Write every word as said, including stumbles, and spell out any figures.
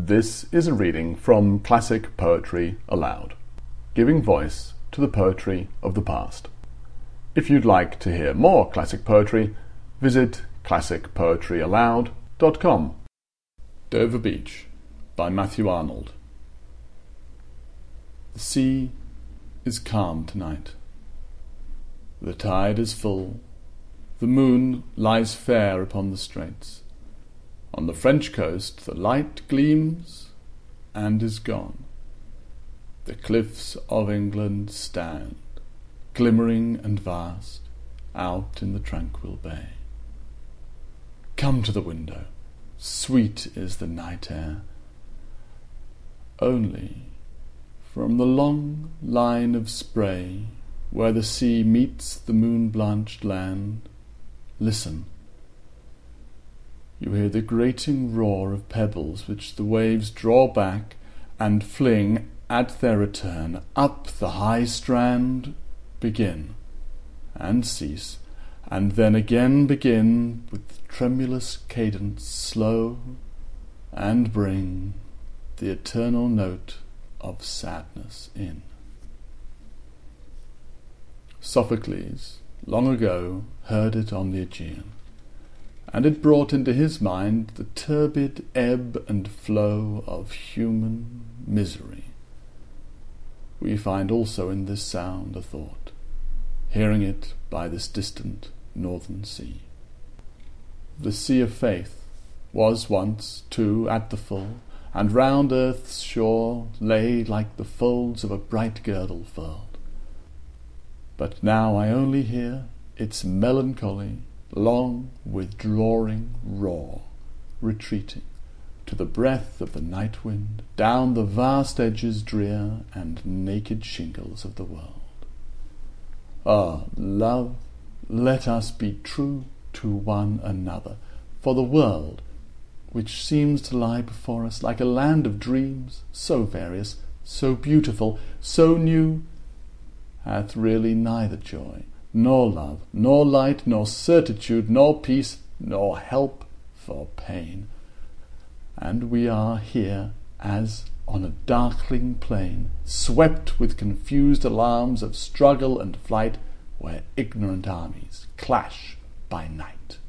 This is a reading from Classic Poetry Aloud, giving voice to the poetry of the past. If you'd like to hear more classic poetry, visit classic poetry aloud dot com. Dover Beach by Matthew Arnold. The sea is calm tonight. The tide is full. The moon lies fair upon the straits. On the French coast the light gleams and is gone. The cliffs of England stand, glimmering and vast, out in the tranquil bay. Come to the window, sweet is the night air. Only from the long line of spray, where the sea meets the moon-blanched land, listen. You hear the grating roar of pebbles which the waves draw back and fling at their return up the high strand, begin and cease, and then again begin with tremulous cadence slow, and bring the eternal note of sadness in. Sophocles long ago heard it on the Aegean, and it brought into his mind the turbid ebb and flow of human misery. We find also in this sound a thought, hearing it by this distant northern sea. The sea of faith was once, too, at the full, and round earth's shore lay like the folds of a bright girdle furled. But now I only hear its melancholy, long withdrawing roar, retreating to the breath of the night wind down the vast edges drear and naked shingles of the world. Ah, love, let us be true to one another, for the world, which seems to lie before us like a land of dreams, so various, so beautiful, so new, hath really neither joy, nor love, nor light, nor certitude, nor peace, nor help for pain. And we are here as on a darkling plain, swept with confused alarms of struggle and flight, where ignorant armies clash by night.